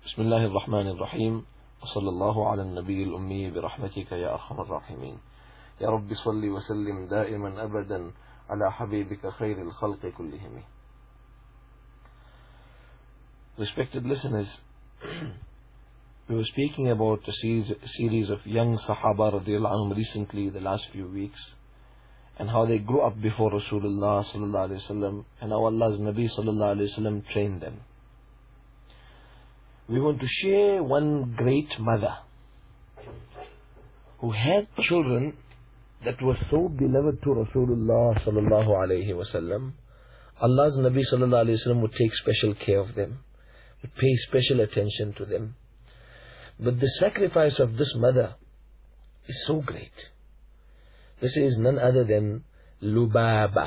بسم الله الرحمن الرحيم وصلى الله على النبي الأمي برحمتك يا أرحم الراحمين يا رب صل وسلم دائما أبدا على حبيبك خير الخلق كلهم. Respected listeners, we were speaking about a series of young Sahaba radiallahu anhum recently, the last few weeks, and how they grew up before Rasulullah sallallahu alaihi wasallam, and how Allah's Nabi sallallahu alaihi wasallam trained them. We want to share one great mother who had children that were so beloved to Rasulullah sallallahu alaihi wasallam. Allah's Nabi sallallahu alaihi wasallam would take special care of them, would pay special attention to them. But the sacrifice of this mother is so great. This is none other than Lubaba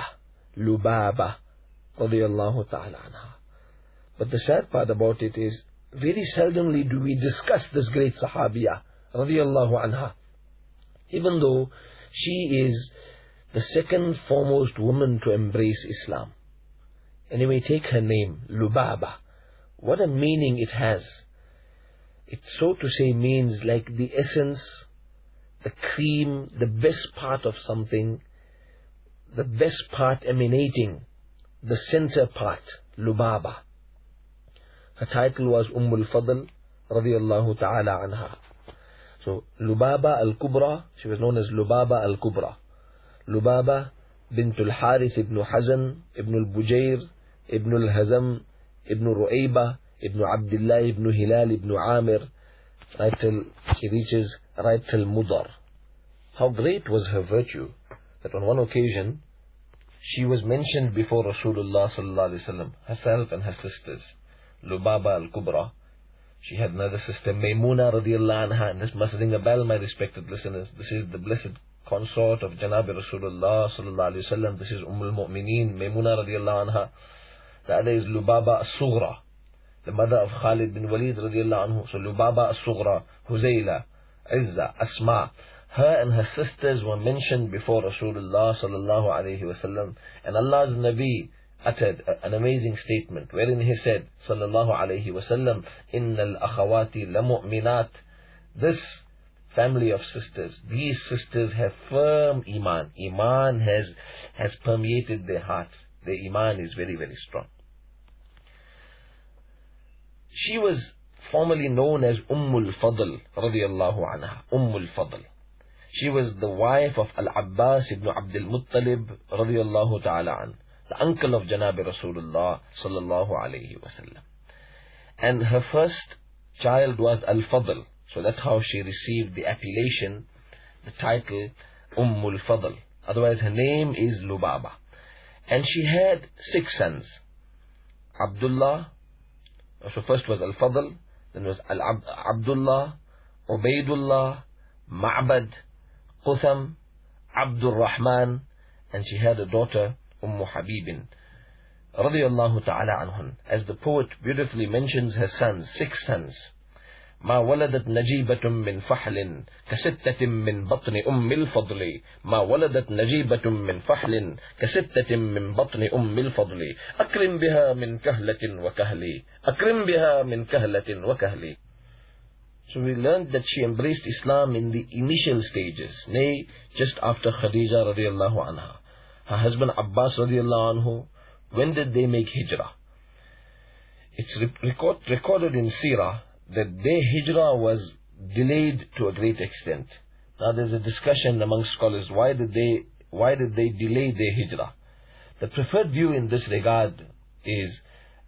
radiyallahu ta'ala anha. But the sad part about it is, very seldomly do we discuss this great Sahabiya radiyallahu anha, even though she is the second foremost woman to embrace Islam. And you may take her name, Lubaba. What a meaning it has. It, so to say, means like the essence, the cream, the best part of something, the best part emanating, the center part, Lubaba. Her title was Al-Fadl radiyallahu ta'ala anha. So Lubaba al-Kubra, she was known as Lubaba al-Kubra. Lubaba bint al-Harith ibn Hazan, ibn al-Bujayr, ibn al-Hazam, ibn Ru'ayba, ibn Abdullah, ibn Hilal, ibn Amir, right till she reaches right till Mudar. How great was her virtue that on one occasion she was mentioned before Rasulullah sallallahu alaihi wasallam, herself and her sisters. Lubaba al-Kubra. She had another sister, Maymuna radiallahu anha, and this must ring a bell, my respected listeners. This is the blessed consort of Janabi Rasulullah sallallahu alaihi wasallam. This is al-Mu'mineen, Maymuna radiallahu anha. The other is Lubaba al-Sughra, the mother of Khalid bin Walid radiallahu anhu. So Lubaba al-Sughra, Huzayla, Izza, Asma. Her and her sisters were mentioned before Rasulullah sallallahu alaihi wasallam, and Allah's Nabi uttered an amazing statement wherein he said sallallahu alaihi wasallam, innal akhawati la mu'minat. This family of sisters, these sisters have firm iman has permeated their hearts. Their iman is very, very strong. She was formerly known as Al-Fadl radiyallahu anha. Al-Fadl. She was the wife of Al-Abbas ibn Abdul Muttalib radiyallahu ta'ala an, the uncle of Janabi Rasulullah sallallahu alayhi wasallam. And her first child was Al-Fadl. So that's how she received the appellation, the title Al-Fadl. Otherwise her name is Lubaba. And she had 6 sons. Abdullah, so first was Al-Fadl, then was Abdullah, Ubaidullah, Ma'bad, Qutham, Abdul Rahman, and she had a daughter, Habibin radiyallahu ta'ala anhun. As the poet beautifully mentions her sons, 6 sons. ما ولدت نجيبة من فحل كستة من بطن الفضل. ما ولدت نجيبة من فحل كستة من بطن الفضل. أكرم بها من كهلة وكهلي. أكرم بها من كهلة وكهلي. So we learned that she embraced Islam in the initial stages, nay, just after Khadija radiyallahu anha. Her husband Abbas radiallahu anhu, when did they make hijrah? It's recorded in Sirah that their hijrah was delayed to a great extent. Now there's a discussion among scholars, why did they delay their hijrah? The preferred view in this regard is,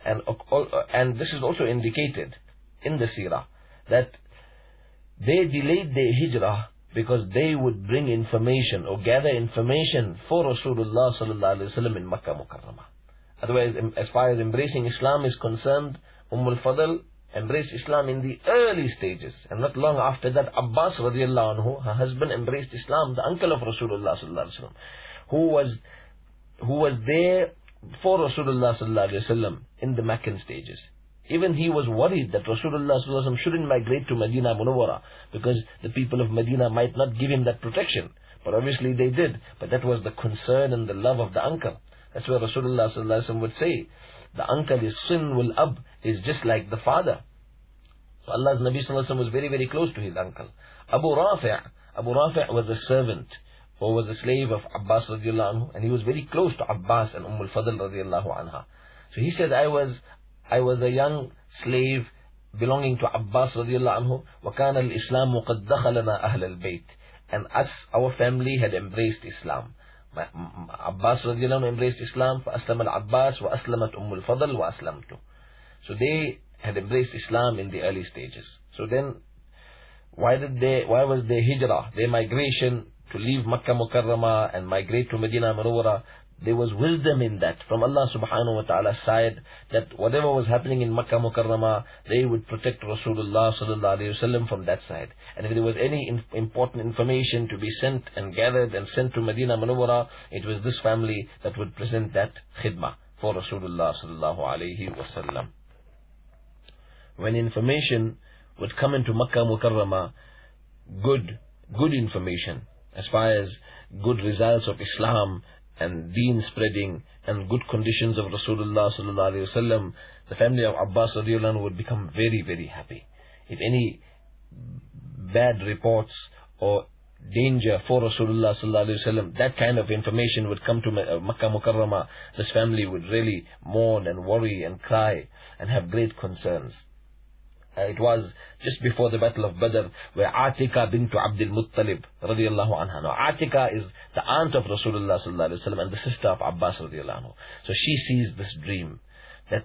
and this is also indicated in the Sirah, that they delayed their hijrah because they would bring information or gather information for Rasulullah sallallahu alaihi wasallam in Makkah Mukarramah. Otherwise, as far as embracing Islam is concerned, Al-Fadl embraced Islam in the early stages, and not long after that, Abbas radiallahu anhu, her husband, embraced Islam, the uncle of Rasulullah sallallahu alaihi wasallam, who was there for Rasulullah sallallahu alaihi wasallam in the Meccan stages. Even he was worried that Rasulullah sallallahu alaihi wasallam shouldn't migrate to Medina Munawwara because the people of Medina might not give him that protection. But obviously they did. But that was the concern and the love of the uncle. That's where Rasulullah sallallahu alaihi wasallam would say, the uncle is sin wal ab, is just like the father. So Allah's Nabi Sallallahu Alaihi Wasallam was very, very close to his uncle. Abu Rafi' was a servant or was a slave of Abbas radiallahu anhu, and he was very close to Abbas and Fadl radiallahu anha. So he said, I was a young slave belonging to Abbas radiallahu anhu, وَكَانَ الْإِسْلَامُ قَدْ دَخَلَنَا أَهْلَ الْبَيْتِ, and us, our family, had embraced Islam. Abbas radiallahu anhu embraced Islam, فَأَسْلَمَ الْعَبَّاسِ وَأَسْلَمَتْ الْفَضْلِ وَأَسْلَمْتُ. So they had embraced Islam in the early stages. So then, why was their hijrah, their migration to leave Makkah Mukarramah and migrate to Medina Munawwara? There was wisdom in that from Allah subhanahu wa ta'ala's side, that whatever was happening in Makkah Mukarramah, they would protect Rasulullah sallallahu alayhi wasallam from that side. And if there was any important information to be sent and gathered and sent to Medina Munawwara, it was this family that would present that khidmah for Rasulullah sallallahu alayhi wasallam. When information would come into Makkah Mukarramah, good information, as far as good results of Islam and deen spreading and good conditions of Rasulullah sallallahu alaihi wasallam, the family of Abbas radiallahu anhu would become very, very happy. If any bad reports or danger for Rasulullah sallallahu alaihi wasallam, that kind of information would come to Makkah Mukarramah, this family would really mourn and worry and cry and have great concerns. It was just before the Battle of Badr, where Atika bint Abdul Muttalib radiallahu anha. Now Atika is the aunt of Rasulullah sallallahu alaihi wasallam and the sister of Abbas radiallahu anhu. So she sees this dream, that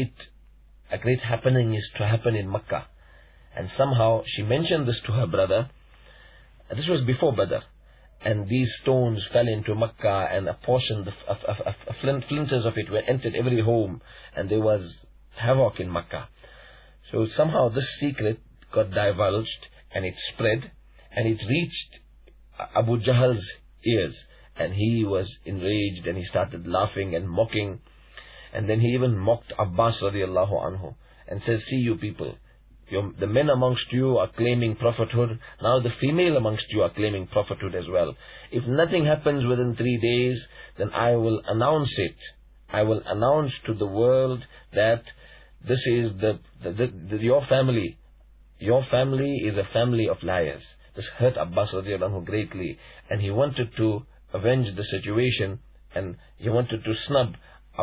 a great happening is to happen in Makkah. And somehow she mentioned this to her brother. This was before Badr. And these stones fell into Makkah, and a portion of flinters of it were entered every home, and there was havoc in Makkah. So somehow this secret got divulged, and it spread, and it reached Abu Jahl's ears, and he was enraged, and he started laughing and mocking, and then he even mocked Abbas radiallahu anhu, and says, see you people, the men amongst you are claiming prophethood, now the female amongst you are claiming prophethood as well. If nothing happens within 3 days, then I will announce it. I will announce to the world that this is your family. Your family is a family of liars. This hurt Abbas radiallahu anhu greatly, and he wanted to avenge the situation, and he wanted to snub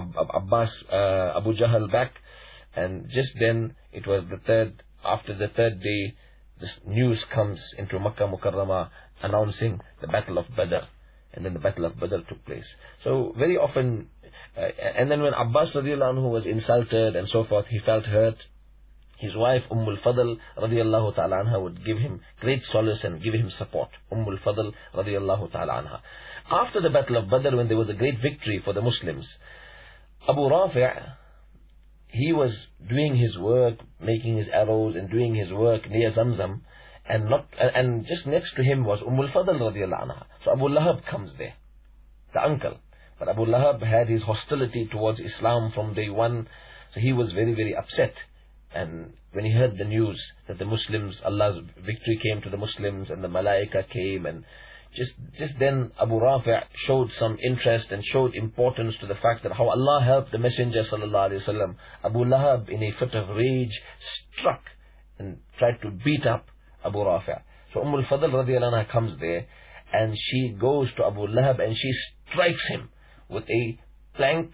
Abu Jahl back. And just then, it was after the third day, this news comes into Makkah Mukarramah announcing the Battle of Badr. And then the Battle of Badr took place. So very often, and then when Abbas radiallahu anhu was insulted and so forth, he felt hurt. His wife Fadl radiallahu ta'ala anha would give him great solace and give him support. Fadl radiallahu ta'ala anha. After the Battle of Badr, when there was a great victory for the Muslims, Abu Rafi', he was doing his work, making his arrows and doing his work near Zamzam, and just next to him was Fadl radiallahu anha. So Abu Lahab comes there, the uncle. But Abu Lahab had his hostility towards Islam from day one, so he was very, very upset. And when he heard the news that the Muslims, Allah's victory came to the Muslims, and the Malaika came, and just then Abu Rafi' showed some interest and showed importance to the fact that how Allah helped the Messenger sallallahu alaihi wasallam. Abu Lahab, in a fit of rage, struck and tried to beat up Abu Rafi'. So Fadl radiallahu anha comes there, and she goes to Abu Lahab and she strikes him with a plank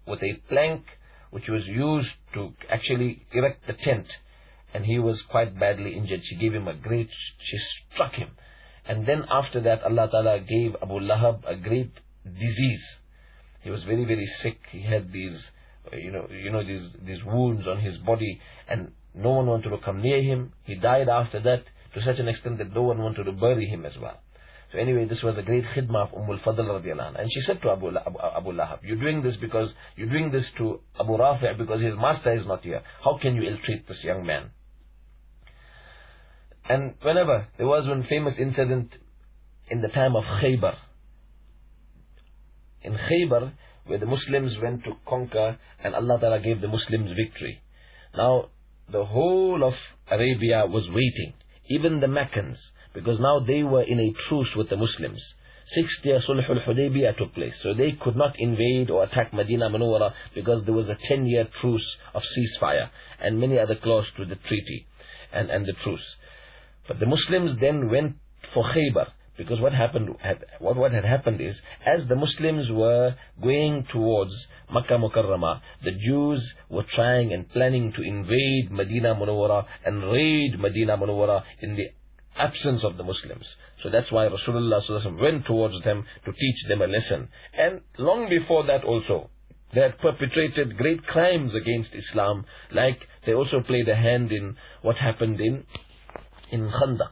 which was used to actually erect the tent, and he was quite badly injured. She struck him. And then after that, Allah Ta'ala gave Abu Lahab a great disease. He was very, very sick. He had these wounds on his body, and no one wanted to come near him. He died after that to such an extent that no one wanted to bury him as well. So anyway, this was a great khidmah of Fadl radiallahu anha. And she said to Abu Lahab, you're doing this to Abu Rafi' because his master is not here. How can you ill-treat this young man? And there was one famous incident in the time of Khaybar. In Khaybar, where the Muslims went to conquer, and Allah Ta'ala gave the Muslims victory. Now, the whole of Arabia was waiting, even the Meccans, because now they were in a truce with the Muslims. 6th year Sulh al-Hudaybiyah took place. So they could not invade or attack Medina Munawwara because there was a 10-year truce of ceasefire and many other clauses to the treaty and the truce. But the Muslims then went for Khaybar, because what had happened is, as the Muslims were going towards Makkah Mukarramah, the Jews were trying and planning to invade Medina Munawwara and raid Medina Munawwara in the absence of the Muslims. So that's why Rasulullah sallallahu alaihi wasallam went towards them to teach them a lesson. And long before that also, they had perpetrated great crimes against Islam, like they also played a hand in what happened in Khandaq.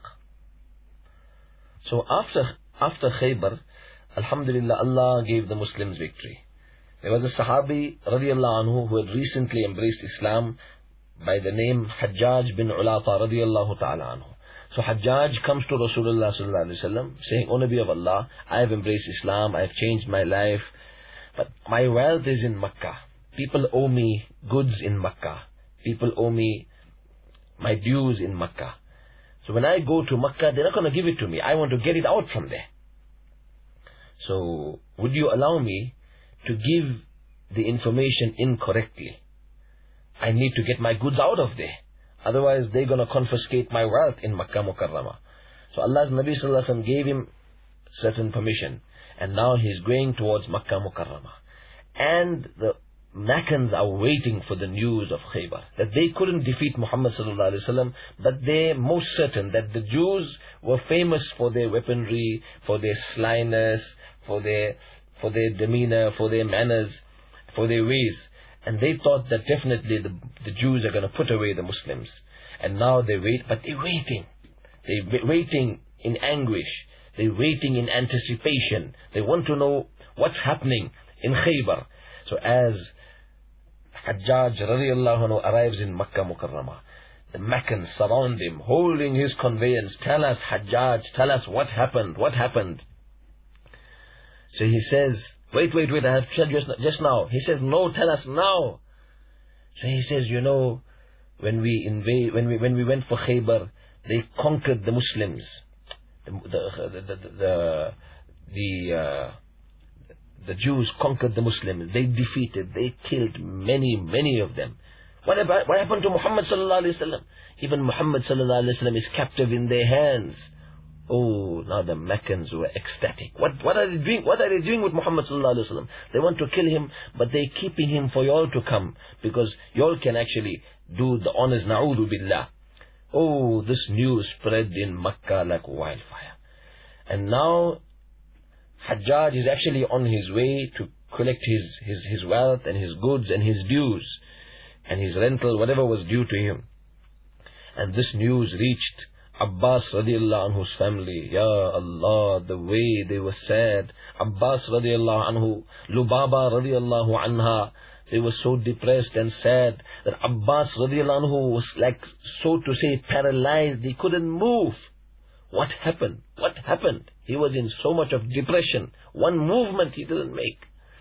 So after Khaybar, Alhamdulillah, Allah gave the Muslims victory. There was a Sahabi radiallahu anhu who had recently embraced Islam by the name Hajjaj bin Ulata radiallahu ta'ala anhu. So Hajjaj comes to Rasulullah sallallahu alaihi wasallam saying, "O Nabi of Allah, I have embraced Islam, I have changed my life, but my wealth is in Makkah. People owe me goods in Makkah. People owe me my dues in Makkah. So when I go to Makkah, they're not going to give it to me. I want to get it out from there. So would you allow me to give the information incorrectly? I need to get my goods out of there. Otherwise, they're going to confiscate my wealth in Makkah Mukarramah." So Allah's Nabi sallallahu alaihi wasallam gave him certain permission. And now he's going towards Makkah Mukarramah. And the Meccans are waiting for the news of Khaybar, that they couldn't defeat Muhammad sallallahu alaihi wasallam, but they're most certain that the Jews were famous for their weaponry, for their slyness, for their demeanor, for their manners, for their ways. And they thought that definitely the Jews are going to put away the Muslims. And now they wait, but they're waiting. They're waiting in anguish. They're waiting in anticipation. They want to know what's happening in Khaybar. So as Hajjaj radiallahu anhu arrives in Makkah Mukarramah, the Meccans surround him, holding his conveyance. "Tell us, Hajjaj, tell us what happened, what happened?" So he says, wait, I have said just now. He says, "No, tell us now." So he says, when we went for Khaybar, they conquered the Muslims. The Jews conquered the Muslims. They defeated, they killed many of them. What happened to Muhammad sallallahu alaihi wasallam? Even Muhammad sallallahu alaihi wasallam is captive in their hands. Oh, now the Meccans were ecstatic. What are they doing? What are they doing with Muhammad sallallahu alaihi wasallam? They want to kill him, but they're keeping him for y'all to come, because y'all can actually do the honors. Na'udhu billah. Oh, this news spread in Makkah like wildfire. And now Hajjaj is actually on his way to collect his wealth and his goods and his dues and his rental, whatever was due to him. And this news reached Abbas radiallahu anhu's family. Ya Allah, the way they were sad. Abbas radiallahu anhu, Lubaba radiallahu anha, they were so depressed and sad that Abbas radiallahu anhu was like, so to say, paralyzed. He couldn't move. What happened? What happened? He was in so much of depression. One movement he didn't make.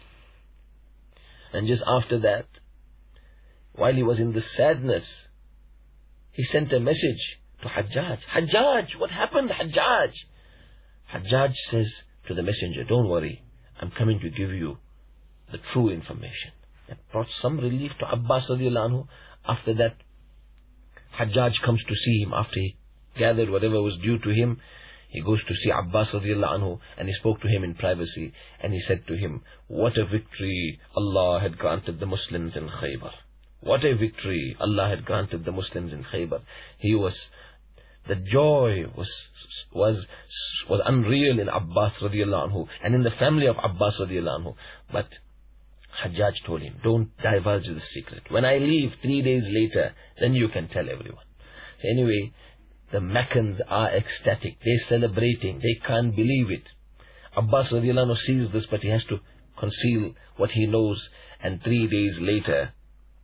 And just after that, while he was in this sadness, he sent a message to Hajjaj. "Hajjaj, what happened, Hajjaj?" Hajjaj says to the messenger, "Don't worry, I'm coming to give you the true information." That brought some relief to Abbas radiallahu anhu. After that, Hajjaj comes to see him after he gathered whatever was due to him. He goes to see Abbas radiallahu anhu, and he spoke to him in privacy, and he said to him, "What a victory Allah had granted the Muslims in Khaybar. What a victory Allah had granted the Muslims in Khaybar." The joy was unreal in Abbas radiallahu anhu and in the family of Abbas radiallahu anhu. But Hajjaj told him, "Don't divulge the secret. When I leave 3 days later, then you can tell everyone." So anyway, the Meccans are ecstatic. They're celebrating. They can't believe it. Abbas radiallahu anhu sees this, but he has to conceal what he knows. And 3 days later,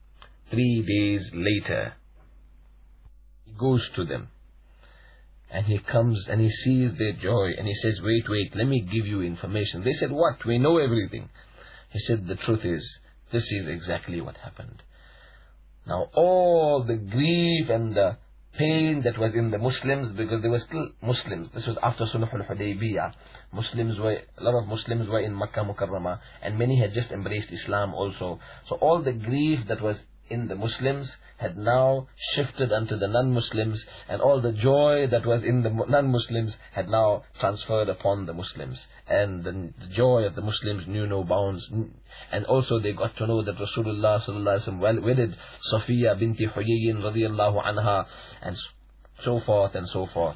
he goes to them. And he comes and he sees their joy. And he says, wait, let me give you information. They said, "What? We know everything." He said, "The truth is, this is exactly what happened." Now all the grief and the pain that was in the Muslims, because they were still Muslims. This was after Sulh al-Hudaybiyah. A lot of Muslims were in Makkah Mukarramah, and many had just embraced Islam also. So all the grief that was in the Muslims had now shifted unto the non-Muslims, and all the joy that was in the non-Muslims had now transferred upon the Muslims. And the joy of the Muslims knew no bounds. And also they got to know that Rasulullah sallallahu alaihi wasallam wedded Safiya binti Huyayyin radiyallahu anha, and so forth and so forth.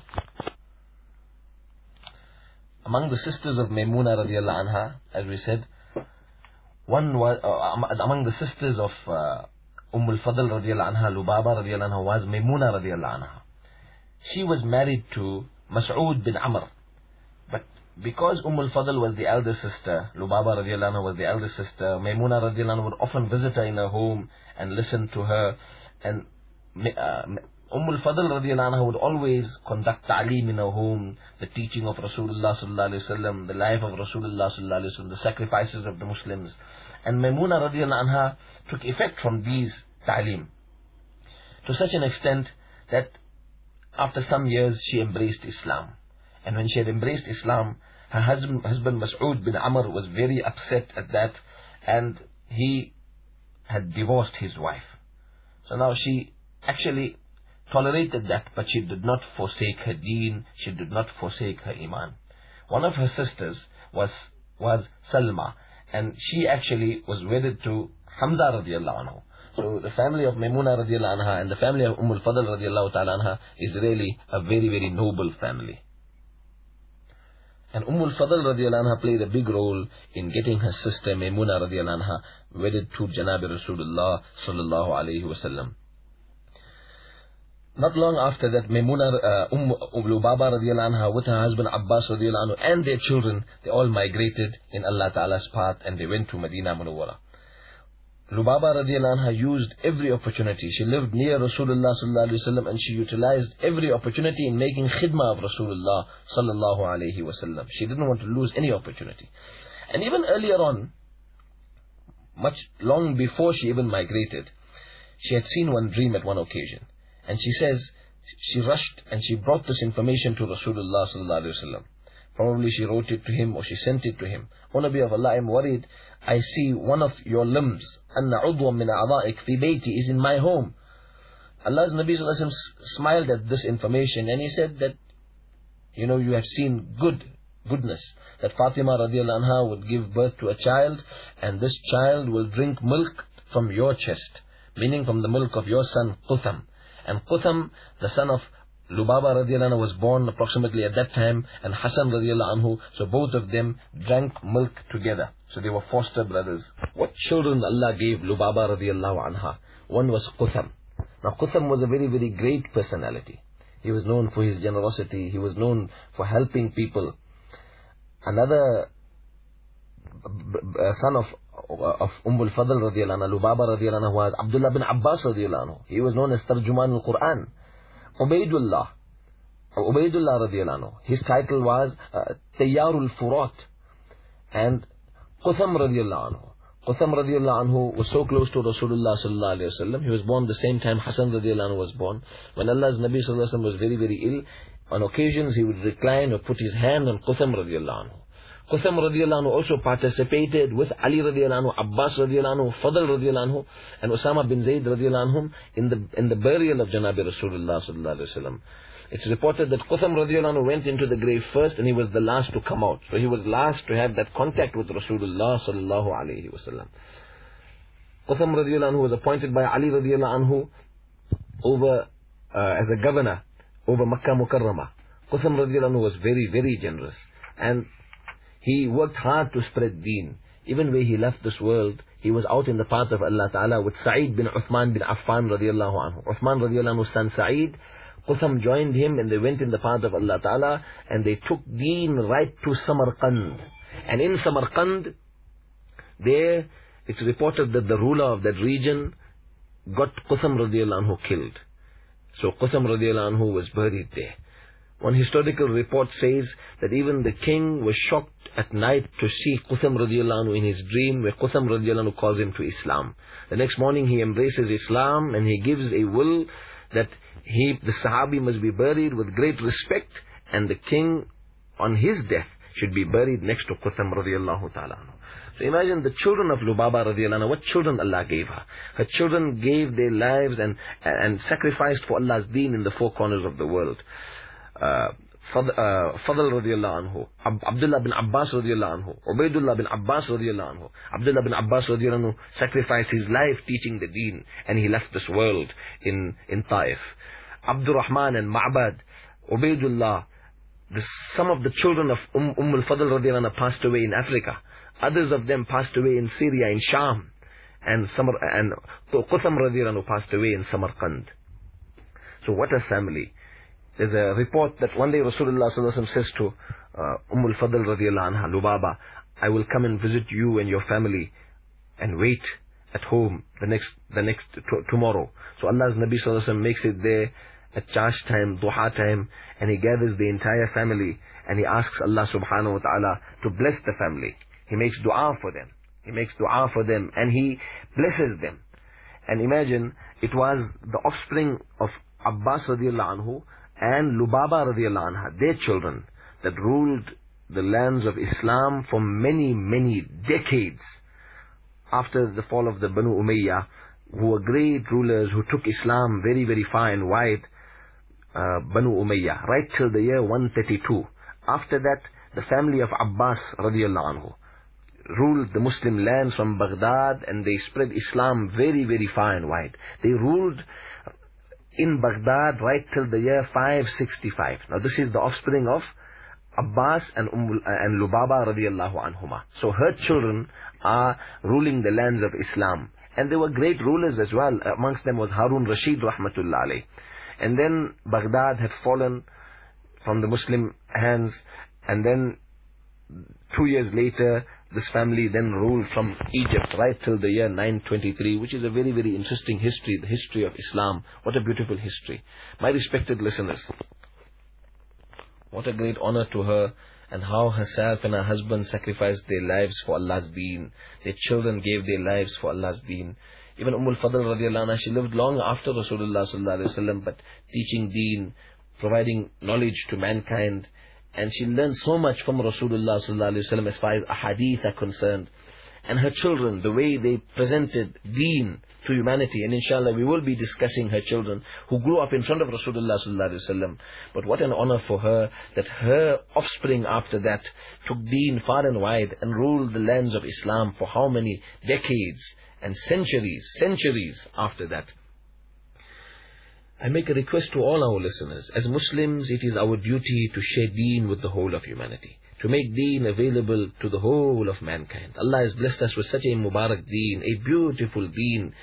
Among the sisters of Maymuna radiyallahu anha, as we said, one was among the sisters of al-Fadl radiyallahu anha, Lubaba radiyallahu anha, was Maymuna radiyallahu anha. She was married to Mas'ud bin Amr, but because al-Fadl was the elder sister, Lubaba radiyallahu anha was the elder sister, Maymuna radiyallahu anha would often visit her in her home and listen to her, and al-Fadl radiyallahu anha would always conduct ta'aleem in her home, the teaching of Rasulullah sallallahu alaihi wasallam, the life of Rasulullah sallallahu alaihi wasallam, the sacrifices of the Muslims. And Maymuna radiyallahu anha took effect from these ta'aleem, to such an extent that after some years she embraced Islam. And when she had embraced Islam, her husband Mas'ud bin Amr was very upset at that, and he had divorced his wife. So now she actually tolerated that, but she did not forsake her deen, she did not forsake her iman. One of her sisters was Salma, and she actually was wedded to Hamza radiyallahu anhu. So the family of Maymuna radiyallahu anha and the family of al-Fadl radiyallahu ta'ala anha is really a very, very noble family. And al-Fadl radiyallahu anha played a big role in getting her sister Maymuna radiyallahu anha wedded to Janabi Rasulullah sallallahu alayhi wasallam. Not long after that, Maymuna, Lubaba radiyallahu anha with her husband Abbas radiyallahu anhu and their children, they all migrated in Allah Ta'ala's path, and they went to Medina Munawwara. Lubaba radiyallahu anha used every opportunity. She lived near Rasulullah sallallahu alayhi wasallam, and she utilized every opportunity in making khidmah of Rasulullah sallallahu alayhi wasallam. She didn't want to lose any opportunity. And even earlier on, much long before she even migrated, she had seen one dream at one occasion. And she says, she rushed and she brought this information to Rasulullah sallallahu alaihi wasallam. Probably she wrote it to him or she sent it to him. O Nabi of Allah, I am worried. I see one of your limbs, anna udwa min a'dha'ik fi bayti, is in my home. Allah's Nabi sallallahu alaihi wasallam smiled at this information, and he said that, you have seen goodness, that Fatima radiyallahu anha would give birth to a child, and this child will drink milk from your chest, meaning from the milk of your son Qutham. And Qutham, the son of Lubaba radiyallahu anhu, was born approximately at that time, and Hassan radiyallahu anhu, so both of them drank milk together. So they were foster brothers. What children Allah gave Lubaba radiyallahu anha? One was Qutham. Now Qutham was a very, very great personality. He was known for his generosity. He was known for helping people. Another son of al-Fadl radiyallahu anha, Lubaba radiyallahu anha, was Abdullah bin Abbas radiyallahu anhu. He was known as Tarjuman al-Quran. Ubaidullah radiyallahu anhu, his title was Tayyarul Furat. And Qutham radiyallahu anhu was so close to Rasulullah sallallahu alayhi wasallam. He was born the same time Hassan radiyallahu anhu was born. When Allah's Nabi sallallahu alayhi wasallam was very, very ill, on occasions he would recline or put his hand on Qutham radiyallahu anhu. Qutham radiyallahu anhu also participated with Ali radiyallahu anhu, Abbas radiyallahu anhu, Fadl radiyallahu anhu, and Osama bin Zayd radiyallahu anhu in the burial of Janabi Rasulullah sallallahu alayhi wasallam. It's reported that Qutham radiyallahu anhu went into the grave first, and he was the last to come out. So he was last to have that contact with Rasulullah sallallahu alayhi wasallam. Qutham radiyallahu anhu was appointed by Ali radiyallahu anhu over as a governor over Makkah Mukarramah. Qutham radiyallahu anhu was very, very generous, and he worked hard to spread deen. Even when he left this world, he was out in the path of Allah Ta'ala with Sa'id bin Uthman bin Affan radiyallahu anhu. Uthman radiyallahu anhu's son Sa'id, Qutham joined him, and they went in the path of Allah Ta'ala, and they took deen right to Samarkand. And in Samarkand, there it's reported that the ruler of that region got Qutham radiyallahu anhu killed. So Qutham radiyallahu anhu was buried there. One historical report says that even the king was shocked at night to see Qutham radiyallahu anhu in his dream, where Qutham radiyallahu anhu calls him to Islam. The next morning he embraces Islam, and he gives a will that the Sahabi must be buried with great respect, and the king on his death should be buried next to Qutham radiallahu ta'ala anhu. So imagine the children of Lubaba radiallahu anha, what children Allah gave her. Her children gave their lives and sacrificed for Allah's deen in the four corners of the world. Fadl radiallahu anhu, Abdullah bin Abbas radiallahu anhu, Ubaidullah bin Abbas radiallahu anhu. Abdullah bin Abbas radiallahu anhu sacrificed his life teaching the deen, and he left this world in Taif. Abdul Rahman and Ma'bad, Ubaidullah, some of the children of al-Fadl radiallahu anha passed away in Africa. Others of them passed away in Syria, in Sham. And Qutham radiallahu anhu passed away in Samarkand. So what a family. There's a report that one day Rasulullah sallallahu alaihi wasallam says to al-Fadl radiallahu anha, Lubaba, I will come and visit you and your family and wait at home tomorrow. So Allah's Nabi sallallahu alaihi wasallam makes it there at Chash time, Duha time, and he gathers the entire family and he asks Allah subhanahu wa ta'ala to bless the family. He makes dua for them. He makes dua for them and he blesses them. And imagine, it was the offspring of Abbas radiallahu anhu and Lubaba radiallahu anha, their children, that ruled the lands of Islam for many, many decades. After the fall of the Banu Umayyah, who were great rulers who took Islam very, very far and wide, Banu Umayyah, right till the year 132. After that, the family of Abbas radiallahu anhu ruled the Muslim lands from Baghdad, and they spread Islam very, very far and wide. They ruled in Baghdad right till the year 565. Now this is the offspring of Abbas and Lubaba radiallahu anhuma. So her children are ruling the lands of Islam. And they were great rulers as well. Amongst them was Harun Rashid rahmatullah alayh. And then Baghdad had fallen from the Muslim hands. And then 2 years later, this family then ruled from Egypt right till the year 923, which is a very, very interesting history, the history of Islam. What a beautiful history. My respected listeners, what a great honor to her, and how herself and her husband sacrificed their lives for Allah's deen. Their children gave their lives for Allah's deen. Even al-Fadl radiallahu anha, she lived long after Rasulullah sallallahu alaihi wasallam, but teaching deen, providing knowledge to mankind. And she learned so much from Rasulullah sallallahu alaihi wasallam as far as ahadith are concerned. And her children, the way they presented deen to humanity. And inshallah we will be discussing her children who grew up in front of Rasulullah sallallahu alaihi wasallam. But what an honor for her that her offspring after that took deen far and wide and ruled the lands of Islam for how many decades and centuries after that. I make a request to all our listeners. As Muslims, it is our duty to share deen with the whole of humanity, to make deen available to the whole of mankind. Allah has blessed us with such a Mubarak deen, a beautiful deen.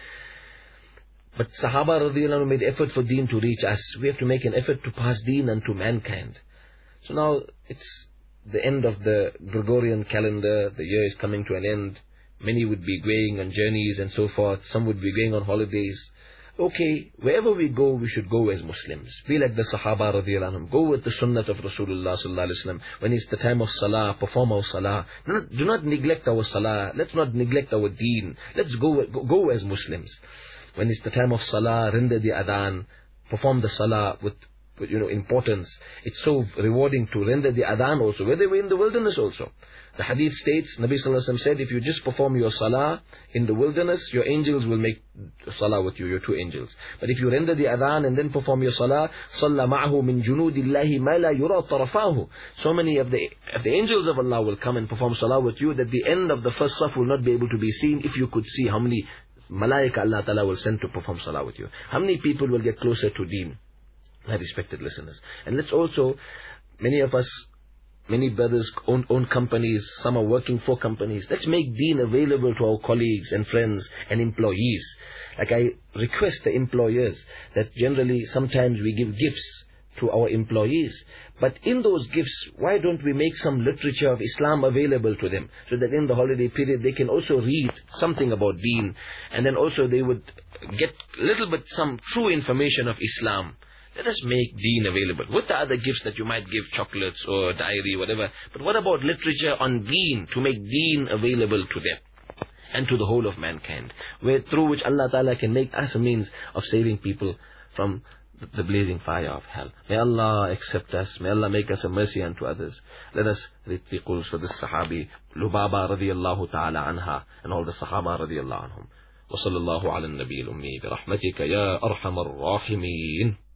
But Sahaba radiallahu anhu made effort for deen to reach us. We have to make an effort to pass deen unto mankind. So now it's the end of the Gregorian calendar. The year is coming to an end. Many would be going on journeys and so forth. Some would be going on holidays. Okay, wherever we go, we should go as Muslims. Be like the Sahaba radiallahu anhum. Go with the sunnah of Rasulullah sallallahu alaihi wasallam. When it's the time of salah, perform our salah. Do not neglect our salah. Let's not neglect our deen. Let's go as Muslims. When it's the time of salah, render the adhan, perform the salah with importance. It's so rewarding to render the adhan also, whether we're in the wilderness also. The hadith states, Nabi sallallahu alaihi wasallam said, if you just perform your salah in the wilderness, your angels will make salah with you, your two angels. But if you render the adhan and then perform your salah, صَلَّ مَعَهُ مِن جُنُودِ اللَّهِ مَا لَا يُرَى طَرَفَاهُ. So many of the angels of Allah will come and perform salah with you that the end of the first saf will not be able to be seen. If you could see how many malaika Allah Ta'ala will send to perform salah with you. How many people will get closer to deen? My respected listeners. And let's also, many of us, many brothers own companies, some are working for companies. Let's make deen available to our colleagues and friends and employees. Like I request the employers that generally sometimes we give gifts to our employees. But in those gifts, why don't we make some literature of Islam available to them, so that in the holiday period they can also read something about deen, and then also they would get a little bit some true information of Islam. Let us make deen available. With the other gifts that you might give, chocolates or diary, whatever. But what about literature on deen, to make deen available to them and to the whole of mankind, through which Allah Ta'ala can make us a means of saving people from the blazing fire of hell. May Allah accept us. May Allah make us a mercy unto others. Let us read the quls for this Sahabi, Lubaba radiyallahu ta'ala anha, and all the Sahaba radiyallahu anhum. وصلى الله على النبي الأمي برحمتك يا أرحم الراحمين.